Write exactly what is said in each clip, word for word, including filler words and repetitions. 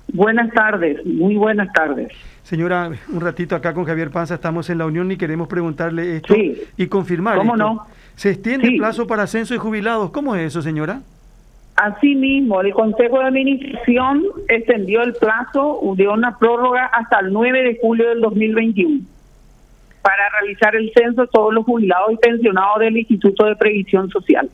Buenas tardes, muy buenas tardes. Señora, un ratito acá con Javier Panza, estamos en la Unión y queremos preguntarle esto Sí. y confirmar ¿Cómo esto. no? ¿Se extiende el Sí. plazo para ascenso de jubilados? ¿Cómo es eso, señora? Asimismo, el Consejo de Administración extendió el plazo de una prórroga hasta el nueve de julio del dos mil veintiuno para realizar el censo de todos los jubilados y pensionados del Instituto de Previsión Social.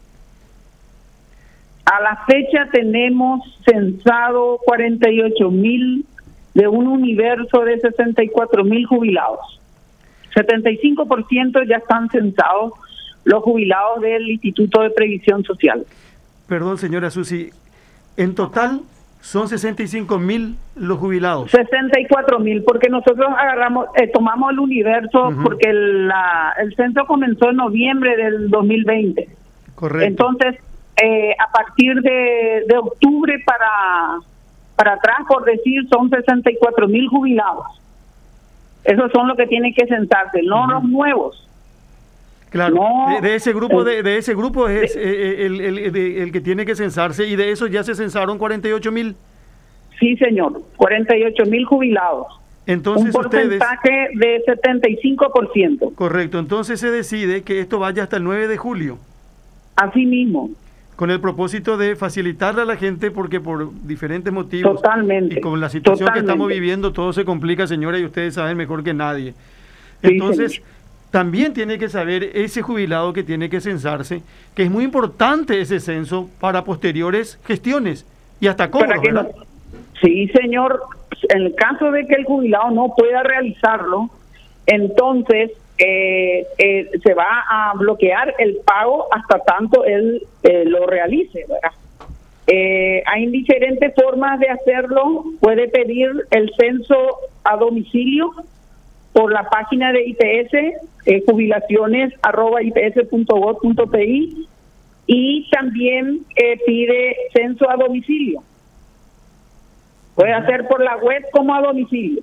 A la fecha tenemos censado cuarenta y ocho mil de un universo de sesenta y cuatro mil jubilados. setenta y cinco por ciento ya están censados los jubilados del Instituto de Previsión Social. Perdón, señora Susi, en total son sesenta y cinco mil los jubilados. sesenta y cuatro mil, porque nosotros agarramos, eh, tomamos el universo, uh-huh. porque el, la, el censo comenzó en noviembre del dos mil veinte. Correcto. Entonces, eh, a partir de, de octubre para, para atrás, por decir, son sesenta y cuatro mil jubilados. Esos son los que tienen que censarse, no uh-huh. los nuevos. Claro, no, de, de ese grupo el, de, de ese grupo es de, eh, el, el, el, el que tiene que censarse, y de esos ya se censaron cuarenta y ocho mil. Sí, señor, cuarenta y ocho mil jubilados. Entonces, un porcentaje ustedes, de setenta y cinco por ciento. Correcto, entonces se decide que esto vaya hasta el nueve de julio. Así mismo. Con el propósito de facilitarle a la gente, porque por diferentes motivos totalmente, y con la situación totalmente. que estamos viviendo, todo se complica, señora, y ustedes saben mejor que nadie. Entonces, sí, también tiene que saber ese jubilado que tiene que censarse, que es muy importante ese censo para posteriores gestiones y hasta cobros, ¿verdad? No, sí, señor. En el caso de que el jubilado no pueda realizarlo, entonces eh, eh, se va a bloquear el pago hasta tanto él eh, lo realice, ¿verdad? Eh, hay diferentes formas de hacerlo. Puede pedir el censo a domicilio por la página de I P S, eh, jubilaciones arroba i p s punto gov punto p i, y también eh, pide censo a domicilio. Puede hacer por la web como a domicilio.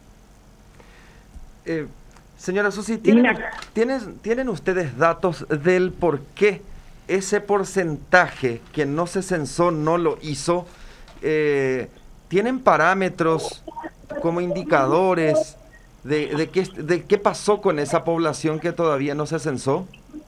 Eh, señora Susi, ¿tienen, ¿tienen, ¿tienen ustedes datos del por qué ese porcentaje que no se censó no lo hizo? Eh, ¿Tienen parámetros como indicadores de, de, qué, de qué pasó con esa población que todavía no se censó?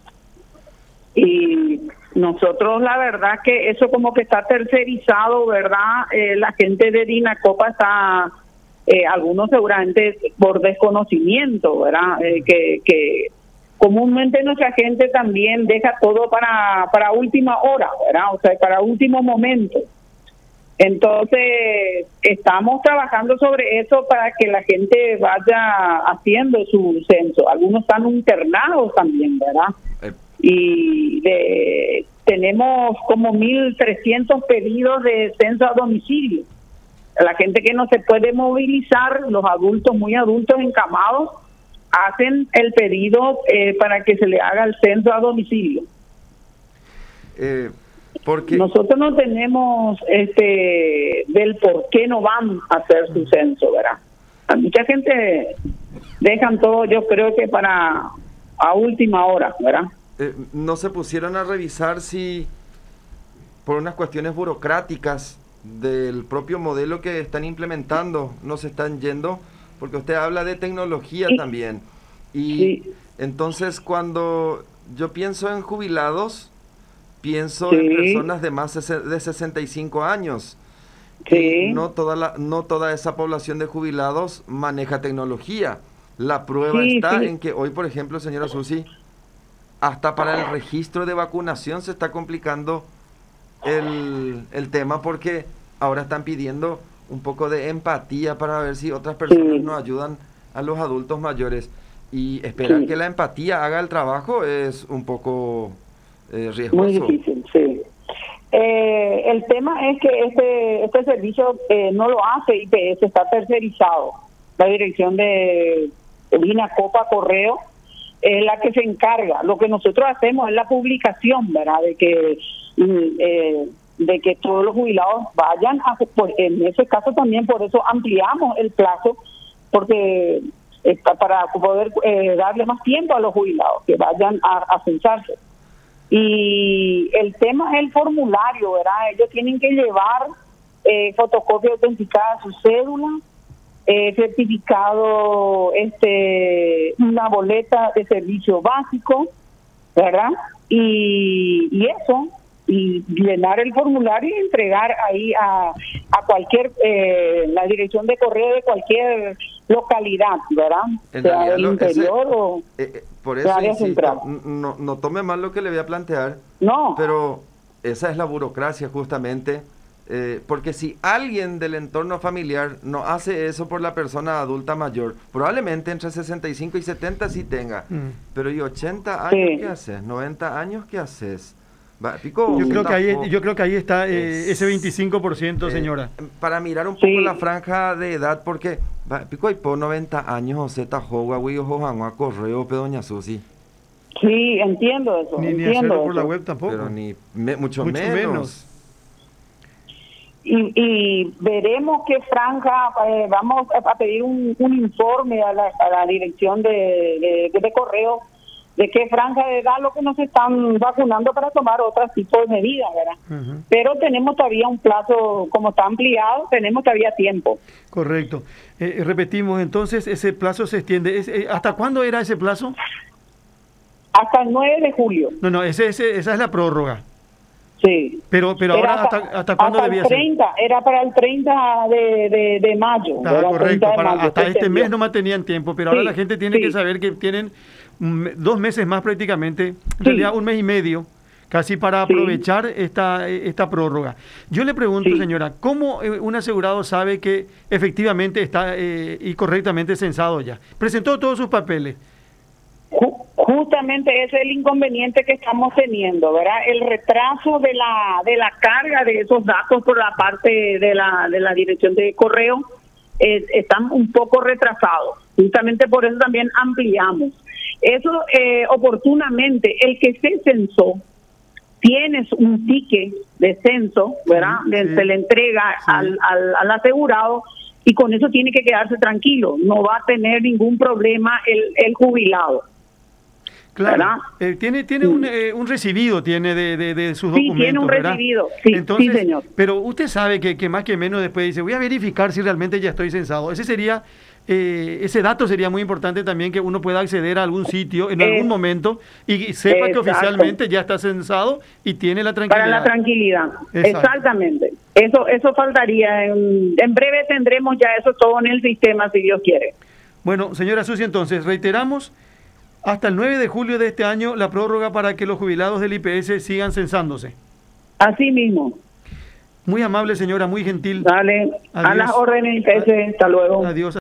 Y nosotros, la verdad que eso como que está tercerizado, ¿verdad? Eh, la gente de Dinacopa está, eh, algunos seguramente por desconocimiento, ¿verdad? Eh, que, que comúnmente nuestra gente también deja todo para, para última hora, ¿verdad? O sea, para último momento. Entonces, estamos trabajando sobre eso para que la gente vaya haciendo su censo. Algunos están internados también, ¿verdad? Eh. Y de, tenemos como mil trescientos pedidos de censo a domicilio. La gente que no se puede movilizar, los adultos, muy adultos encamados, hacen el pedido eh, para que se le haga el censo a domicilio. Eh, porque nosotros no tenemos este del por qué no van a hacer su censo, ¿verdad? A mucha gente dejan todo, yo creo que para a última hora, ¿verdad? Eh, no se pusieron a revisar si por unas cuestiones burocráticas del propio modelo que están implementando no se están yendo, porque usted habla de tecnología sí. también, y sí. entonces cuando yo pienso en jubilados, pienso sí. en personas de más de sesenta y cinco años. Sí. No toda la, no toda esa población de jubilados maneja tecnología. La prueba sí, está sí. en que hoy, por ejemplo, señora Susi, hasta para el registro de vacunación se está complicando el, el tema, porque ahora están pidiendo un poco de empatía para ver si otras personas sí. nos ayudan a los adultos mayores. Y esperar sí. que la empatía haga el trabajo es un poco eh, riesgoso. Muy difícil, sí. Eh, el tema es que este, este servicio eh, no lo hace I P S, está tercerizado. La dirección de Dinacopa Correo es la que se encarga. Lo que nosotros hacemos es la publicación, ¿verdad? De que eh, de que todos los jubilados vayan a, por, en ese caso también por eso ampliamos el plazo, porque está para poder eh, darle más tiempo a los jubilados que vayan a, a censarse. Y el tema es el formulario, ¿verdad? Ellos tienen que llevar eh, fotocopia autenticada de su cédula, eh, certificado, este, una boleta de servicio básico, ¿verdad? Y, y eso, y llenar el formulario y entregar ahí a, a cualquier, eh, la dirección de correo de cualquier localidad, ¿verdad? En sea realidad, del lo- interior ese- o eh, eh, por de eso área insisto, central. n- no, no tome mal lo que le voy a plantear, no. pero esa es la burocracia justamente, eh, porque si alguien del entorno familiar no hace eso por la persona adulta mayor, probablemente entre sesenta y cinco y setenta sí tenga, Mm. pero ¿y ochenta años Sí. qué haces? ¿noventa años qué haces? Va, pico, Yo creo que ahí, tampoco- yo creo que ahí está eh, Es- ese veinticinco por ciento, eh, señora. para mirar un poco Sí. la franja de edad, porque va, pico hay por noventa años, o Z, Joga, güey, ojo, a correo, pedoña Susi. Sí, entiendo eso, Ni, ni entiendo hacerlo eso. por la web tampoco. Pero ni me- mucho, Mucho menos. menos. Y, y veremos qué franja, eh, vamos a a pedir un, un informe a la, a la dirección de, de, de correo de qué franja de edad lo que nos están vacunando para tomar otros tipos de medidas, ¿verdad? Ujú. Pero tenemos todavía un plazo, como está ampliado, tenemos todavía tiempo. Correcto. Eh, repetimos, entonces ese plazo se extiende. Es- eh, ¿Hasta cuándo era ese plazo? Hasta el nueve de julio, No, no, ese, ese- esa es la prórroga. sí. Pero, pero Era ahora, ¿hasta, hasta cuándo hasta debía el ser? treinta, era para el treinta de, de, de mayo. Ah, ¿verdad? correcto, treinta de para, mayo, hasta se este extendió. mes no más tenían tiempo, pero ahora Sí, la gente tiene sí. que saber que tienen mm, dos meses más prácticamente, en realidad un mes y medio, casi para Sí. aprovechar esta, esta prórroga. Yo le pregunto, Sí. señora, ¿cómo eh, un asegurado sabe que efectivamente está eh, y correctamente censado ya? Presentó todos sus papeles. Ju- Justamente ese es el inconveniente que estamos teniendo, ¿verdad? El retraso de la de la carga de esos datos por la parte de la de la dirección de correo eh, están un poco retrasados. Justamente por eso también ampliamos. Eso eh, oportunamente, el que se censó, tienes un ticket de censo, ¿verdad? Sí, Le- sí. Se le entrega Sí. al, al, al asegurado y con eso tiene que quedarse tranquilo. No va a tener ningún problema el, el jubilado. Claro, ¿Verdad? eh, tiene tiene un, eh, un recibido tiene de, de, de sus Sí, documentos, tiene un ¿verdad? recibido, sí, Entonces, sí, señor. Pero usted sabe que, que más que menos después dice, voy a verificar si realmente ya estoy censado. Ese sería, eh, ese dato sería muy importante también, que uno pueda acceder a algún sitio en Eh, algún momento y sepa que exacto. oficialmente ya está censado y tiene la tranquilidad. Para la tranquilidad. Exacto. Exactamente. Eso eso faltaría. En, en breve tendremos ya eso todo en el sistema, si Dios quiere. Bueno, señora Susi, entonces reiteramos, hasta el nueve de julio de este año la prórroga para que los jubilados del I P S sigan censándose. Así mismo. Muy amable, señora, muy gentil. Dale. A Adiós. las órdenes, hasta luego. Adiós.